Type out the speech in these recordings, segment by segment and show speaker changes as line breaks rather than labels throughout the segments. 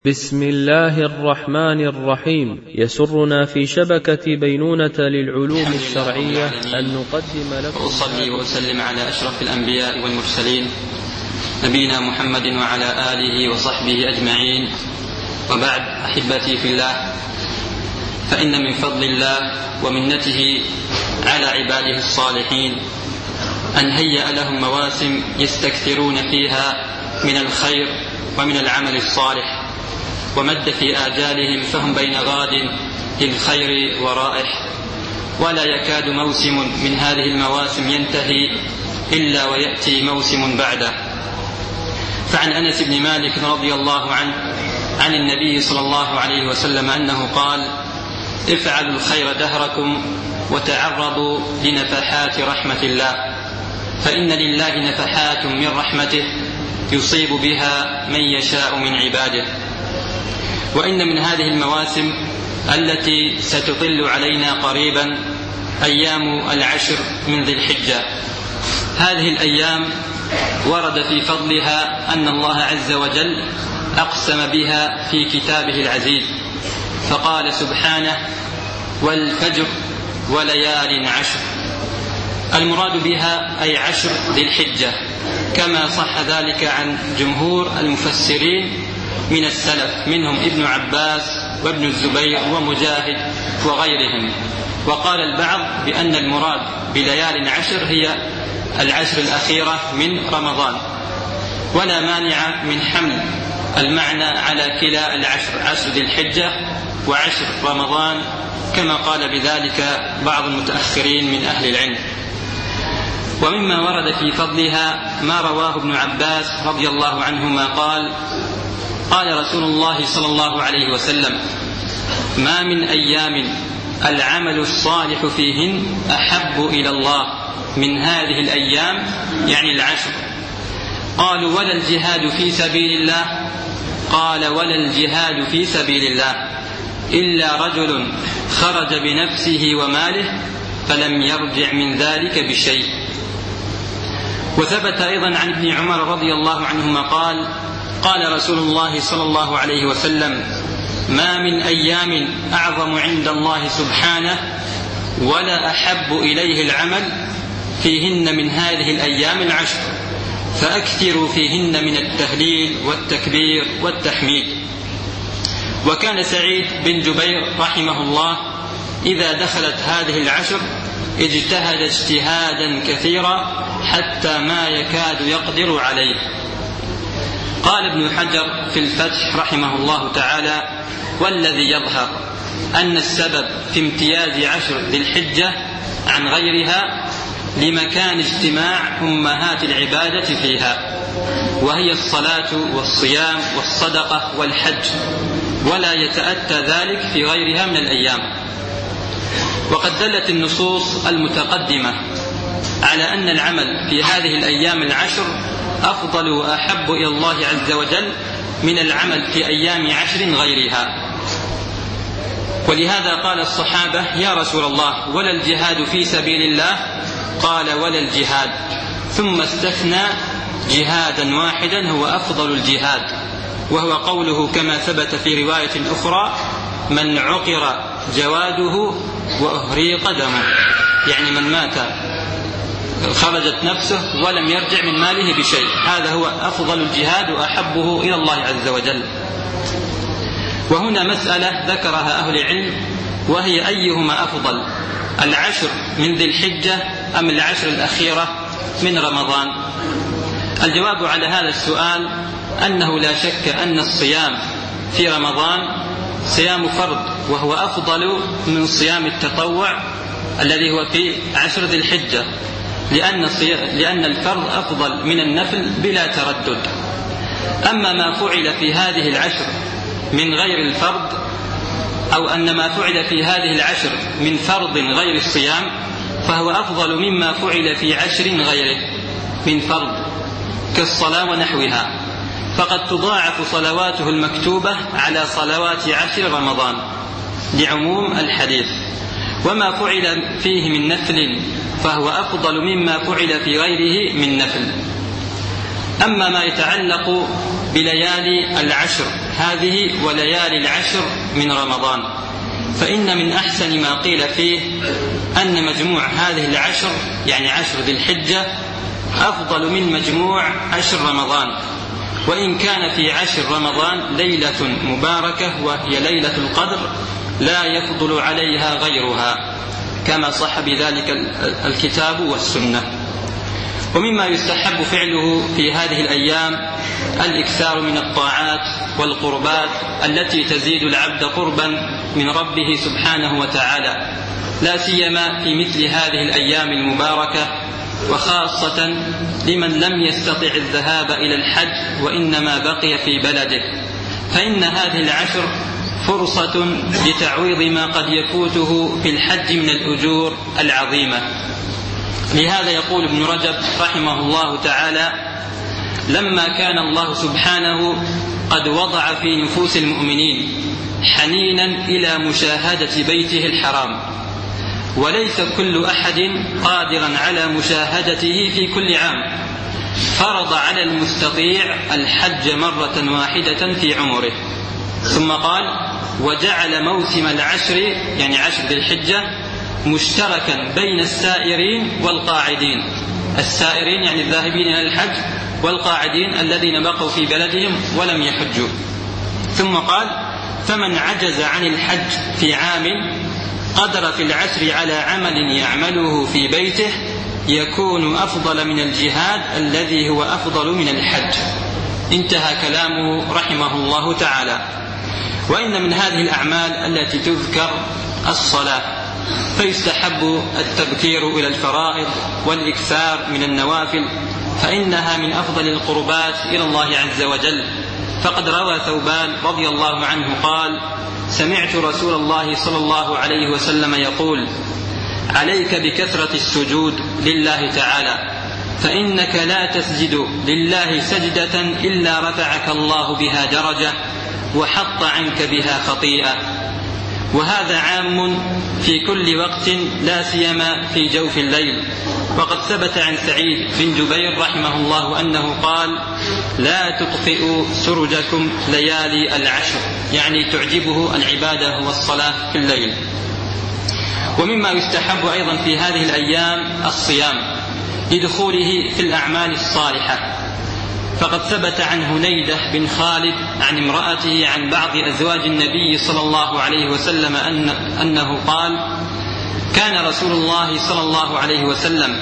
بسم الله الرحمن الرحيم. يسرنا في شبكة بينونة للعلوم الشرعية أن نقدم لكم
وأصلي وأسلم على أشرف الأنبياء والمرسلين نبينا محمد وعلى آله وصحبه أجمعين، وبعد. أحبتي في الله، فإن من فضل الله ومنته على عباده الصالحين أن هيأ لهم مواسم يستكثرون فيها من الخير ومن العمل الصالح، ومد في آجالهم فهم بين غاد للخير ورائح، ولا يكاد موسم من هذه المواسم ينتهي إلا ويأتي موسم بعده. فعن أنس بن مالك رضي الله عنه عن النبي صلى الله عليه وسلم أنه قال: افعلوا الخير دهركم وتعرضوا لنفحات رحمة الله، فإن لله نفحات من رحمته يصيب بها من يشاء من عباده. وإن من هذه المواسم التي ستطل علينا قريبا أيام العشر من ذي الحجة. هذه الأيام ورد في فضلها أن الله عز وجل أقسم بها في كتابه العزيز، فقال سبحانه: والفجر وليال عشر. المراد بها أي عشر ذي الحجة، كما صح ذلك عن جمهور المفسرين من السلف، منهم ابن عباس وابن الزبير ومجاهد وغيرهم. وقال البعض بأن المراد بليال عشر هي العشر الأخيرة من رمضان، ولا مانع من حمل المعنى على كلا العشر، عشر ذي الحجة وعشر رمضان، كما قال بذلك بعض المتأخرين من أهل العلم. ومما ورد في فضلها ما رواه ابن عباس رضي الله عنهما قال: قال رسول الله صلى الله عليه وسلم: ما من أيام العمل الصالح فيهن أحب إلى الله من هذه الأيام، يعني العشر. قالوا: ولا الجهاد في سبيل الله؟ قال: ولا الجهاد في سبيل الله إلا رجل خرج بنفسه وماله فلم يرجع من ذلك بشيء. وثبت أيضا عن ابن عمر رضي الله عنهما قال: قال رسول الله صلى الله عليه وسلم: ما من أيام أعظم عند الله سبحانه ولا أحب إليه العمل فيهن من هذه الأيام العشر، فأكثروا فيهن من التهليل والتكبير والتحميد. وكان سعيد بن جبير رحمه الله إذا دخلت هذه العشر اجتهد اجتهادا كثيرا حتى ما يكاد يقدر عليه. قال ابن حجر في الفتح رحمه الله تعالى: والذي يظهر أن السبب في امتياز عشر ذي الحجة عن غيرها لمكان اجتماع أمهات العبادة فيها، وهي الصلاة والصيام والصدقة والحج، ولا يتأتى ذلك في غيرها من الأيام. وقد دلت النصوص المتقدمة على أن العمل في هذه الأيام العشر أفضل وأحب إلى الله عز وجل من العمل في أيام عشر غيرها. ولهذا قال الصحابة: يا رسول الله، ولا الجهاد في سبيل الله؟ قال: ولا الجهاد، ثم استثنى جهادا واحدا هو أفضل الجهاد، وهو قوله كما ثبت في رواية أخرى: من عقر جواده وأهريق دمه، يعني من مات خرجت نفسه ولم يرجع من ماله بشيء، هذا هو أفضل الجهاد وأحبه إلى الله عز وجل. وهنا مسألة ذكرها أهل العلم، وهي: أيهما أفضل، العشر من ذي الحجة أم العشر الأخيرة من رمضان؟ الجواب على هذا السؤال أنه لا شك أن الصيام في رمضان صيام فرض، وهو أفضل من صيام التطوع الذي هو في عشر ذي الحجة، لأن الفرض أفضل من النفل بلا تردد. أما ما فعل في هذه العشر من غير الفرض، أو أن ما فعل في هذه العشر من فرض غير الصيام، فهو أفضل مما فعل في عشر غيره من فرض كالصلاة ونحوها، فقد تضاعف صلواته المكتوبة على صلوات عشر رمضان لعموم الحديث. وما فعل فيه من نفل فهو أفضل مما فعل في غيره من نفل. أما ما يتعلق بليالي العشر هذه وليالي العشر من رمضان، فإن من أحسن ما قيل فيه أن مجموع هذه العشر يعني عشر ذي الحجة أفضل من مجموع عشر رمضان، وإن كان في عشر رمضان ليلة مباركة وهي ليلة القدر لا يفضل عليها غيرها، كما صح بذلك الكتاب والسنة. ومما يستحب فعله في هذه الأيام الإكثار من الطاعات والقربات التي تزيد العبد قربا من ربه سبحانه وتعالى، لا سيما في مثل هذه الأيام المباركة، وخاصة لمن لم يستطع الذهاب إلى الحج وإنما بقي في بلده، فإن هذه العشر فرصة لتعويض ما قد يفوته في الحج من الأجور العظيمة. لهذا يقول ابن رجب رحمه الله تعالى: لما كان الله سبحانه قد وضع في نفوس المؤمنين حنينا إلى مشاهدة بيته الحرام، وليس كل أحد قادرا على مشاهدته في كل عام، فرض على المستطيع الحج مرة واحدة في عمره. ثم قال: وجعل موسم العشر يعني عشر ذي الحجة مشتركا بين السائرين والقاعدين، السائرين يعني الذاهبين إلى الحج، والقاعدين الذين بقوا في بلدهم ولم يحجوا. ثم قال: فمن عجز عن الحج في عام قدر في العشر على عمل يعمله في بيته يكون أفضل من الجهاد الذي هو أفضل من الحج. انتهى كلامه رحمه الله تعالى. وإن من هذه الأعمال التي تذكر الصلاة، فيستحب التبكير إلى الفرائض والإكثار من النوافل، فإنها من أفضل القربات إلى الله عز وجل. فقد روى ثوبان رضي الله عنه قال: سمعت رسول الله صلى الله عليه وسلم يقول: عليك بكثرة السجود لله تعالى، فإنك لا تسجد لله سجدة إلا رفعك الله بها درجة وحط عنك بها خطيئة. وهذا عام في كل وقت لا سيما في جوف الليل. وقد ثبت عن سعيد بن جبير رحمه الله أنه قال: لا تطفئوا سرجكم ليالي العشر، يعني تعجبه العبادة والصلاة في الليل. ومما يستحب أيضا في هذه الأيام الصيام لدخوله في الأعمال الصالحة، فقد ثبت عن هنيدة بن خالد عن امرأته عن بعض أزواج النبي صلى الله عليه وسلم أنه قال: كان رسول الله صلى الله عليه وسلم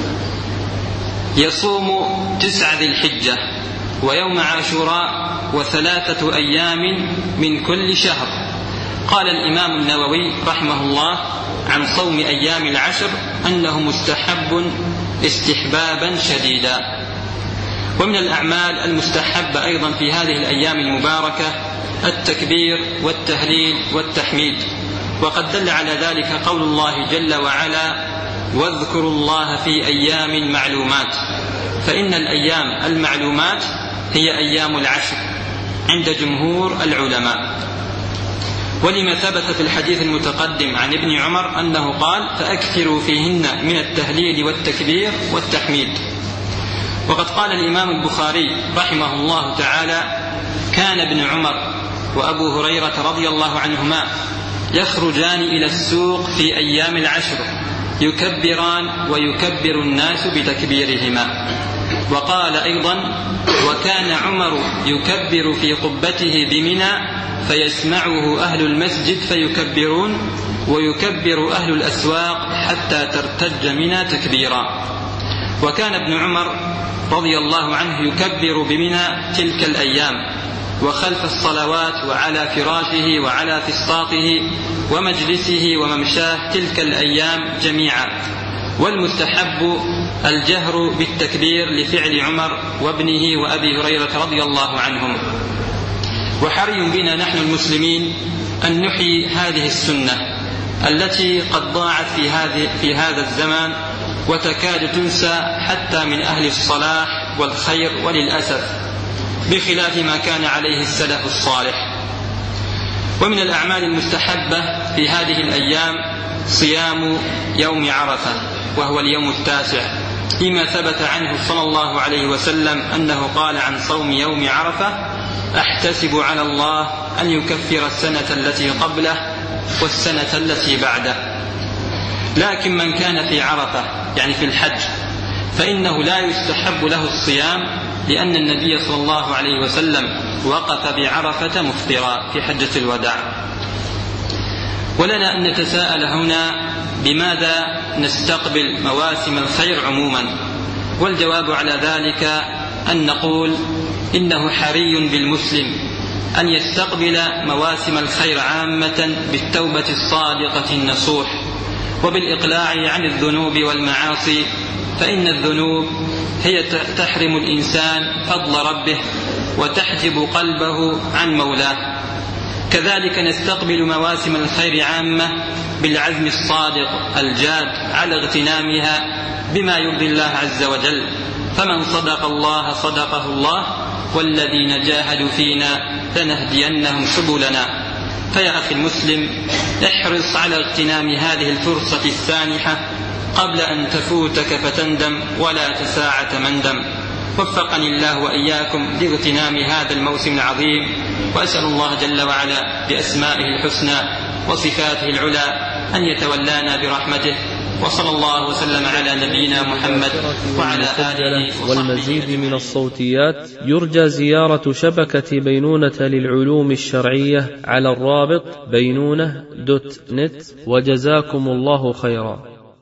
يصوم 9 ذي الحجة ويوم عاشوراء و3 أيام من كل شهر. قال الإمام النووي رحمه الله عن صوم أيام العشر أنه مستحب استحبابا شديدا. ومن الأعمال المستحبة أيضا في هذه الأيام المباركة التكبير والتهليل والتحميد، وقد دل على ذلك قول الله جل وعلا: واذكروا الله في أيام معلومات. فإن الأيام المعلومات هي أيام العشر عند جمهور العلماء. ولما ثبت في الحديث المتقدم عن ابن عمر أنه قال: فأكثروا فيهن من التهليل والتكبير والتحميد. وقد قال الإمام البخاري رحمه الله تعالى: كان ابن عمر وأبو هريرة رضي الله عنهما يخرجان إلى السوق في أيام العشر يكبران ويكبر الناس بتكبيرهما. وقال أيضا: وكان عمر يكبر في قبته بمنى فيسمعه أهل المسجد فيكبرون ويكبر أهل الأسواق حتى ترتج منى تكبيرا. وكان ابن عمر رضي الله عنه يكبر بمنى تلك الأيام وخلف الصلوات وعلى فراشه وعلى فسطاطه ومجلسه وممشاه تلك الأيام جميعا. والمستحب الجهر بالتكبير لفعل عمر وابنه وأبي هريرة رضي الله عنهم. وحري بنا نحن المسلمين أن نحيي هذه السنة التي قد ضاعت في هذا الزمان وتكاد تنسى حتى من أهل الصلاح والخير، وللأسف بخلاف ما كان عليه السلف الصالح. ومن الأعمال المستحبة في هذه الأيام صيام يوم عرفة وهو اليوم 9، لما ثبت عنه صلى الله عليه وسلم أنه قال عن صوم يوم عرفة: أحتسب على الله أن يكفر السنة التي قبله والسنة التي بعده. لكن من كان في عرفة يعني في الحج فإنه لا يستحب له الصيام، لأن النبي صلى الله عليه وسلم وقف بعرفة مفطرا في حجة الوداع. ولنا أن نتساءل هنا بماذا نستقبل مواسم الخير عموما، والجواب على ذلك أن نقول إنه حري بالمسلم أن يستقبل مواسم الخير عامة بالتوبة الصادقة النصوح وبالإقلاع عن الذنوب والمعاصي، فإن الذنوب هي تحرم الإنسان فضل ربه وتحجب قلبه عن مولاه. كذلك نستقبل مواسم الخير عامة بالعزم الصادق الجاد على اغتنامها بما يرضي الله عز وجل، فمن صدق الله صدقه الله والذين جاهدوا فينا لنهدينهم سبلنا. فيا أخي المسلم، احرص على اغتنام هذه الفرصة السانحة قبل أن تفوتك فتندم ولا تساعة مندم. وفقني الله وإياكم لاغتنام هذا الموسم العظيم، وأسأل الله جل وعلا بأسمائه الحسنى وصفاته العلى أن يتولانا برحمته. وصلى الله وسلم على نبينا محمد وعلى آله.
والمزيد من الصوتيات يرجى زيارة شبكة بينونة للعلوم الشرعية على الرابط بينونة.net. وجزاكم الله خيرا.